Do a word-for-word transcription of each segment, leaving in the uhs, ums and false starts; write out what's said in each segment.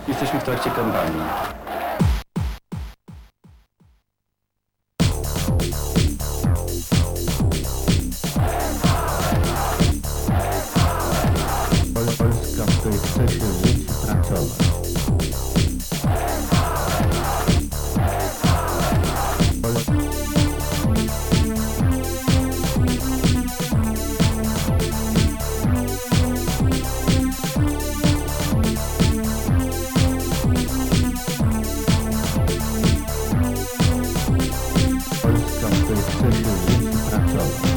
Jesteśmy w trakcie kampanii. Polska, w której chce się żyć i pracować. Polska, w której chce się żyć i pracować.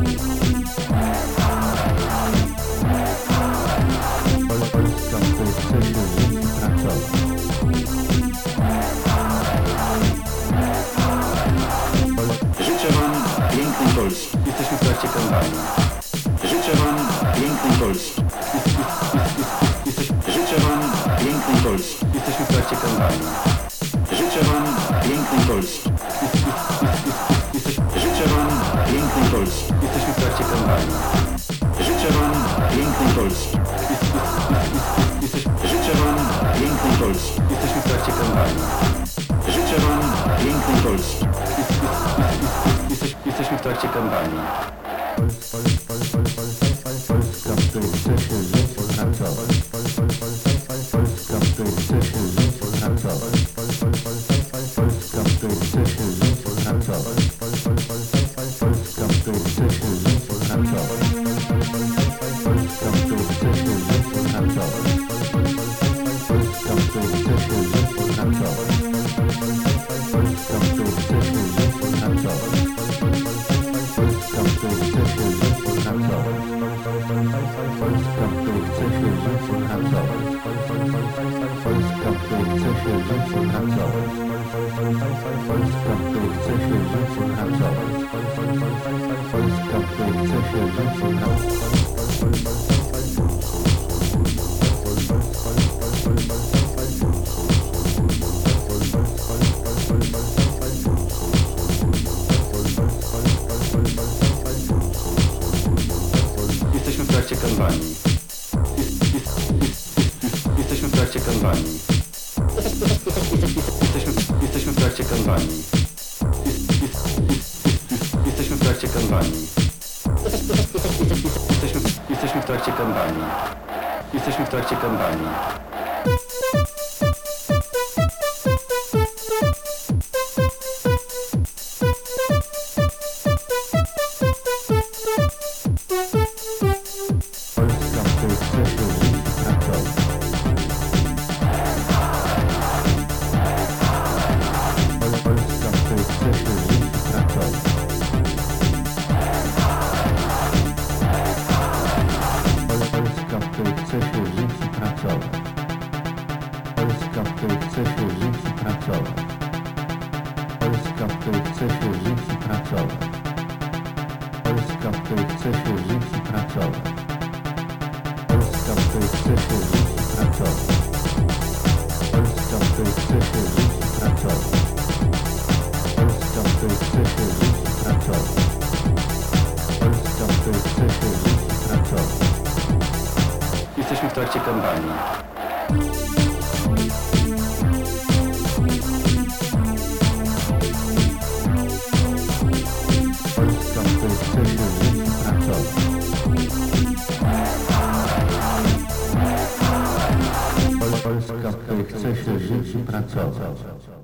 Polska, w której chce się żyć i pracować. Życzę Wam pięknej Polski. Jesteśmy w trakcie kampanii. Życzę Wam pięknej Polski. Życzę Wam pięknej Polski. Jesteśmy w trakcie kampanii. Życzę Wam pięknej Polski. Życzę Wam pięknej Polski. Jesteśmy w trakcie kampanii. Życzę Wam pięknej Polski. Życzę Wam pięknej Polski. Jesteśmy w trakcie kampanii. Życzę Wam pięknej Polski. Jesteśmy w trakcie kampanii. Polska, w której chce się żyć i pracować. Polska, w której chce się żyć i pracować. Polska, w której chce się żyć i pracować. Polska, w której chce się żyć i pracować. Polska, w której chce się żyć i pracować. Polska, w której chce się żyć i pracować. Polska, w której chce się żyć i pracować. Polska, w której chce się żyć i pracować. Polska, w której chce się żyć i pracować. Polska, w której chce się żyć i pracować. Polska, w której chce się żyć i pracować. Polska, w której chce się żyć i pracować. Jesteśmy w trakcie kampanii. Jesteśmy w trakcie kampanii. Jesteśmy, jesteśmy w trakcie kampanii. Jesteśmy w trakcie kampanii. Jesteśmy, jesteśmy w trakcie kampanii. Jesteśmy w trakcie kampanii. Polska, w której chce się żyć i pracować. Polska, w której chce się żyć i pracować. Polska, w której chce się żyć i pracować. Polska, w której chce się żyć i pracować. Polska, w której chce się żyć i pracować. Polska, w której chce się żyć i pracować. Polska, w której chce się żyć i pracować. Polska, w której chce się żyć i pracować. Polska, w której chce się żyć i pracować. Polska, w której chce się żyć i pracować. Jesteśmy w trakcie kampanii. Polska, w której chce się żyć i pracować. Polska, w której chce się żyć i pracować.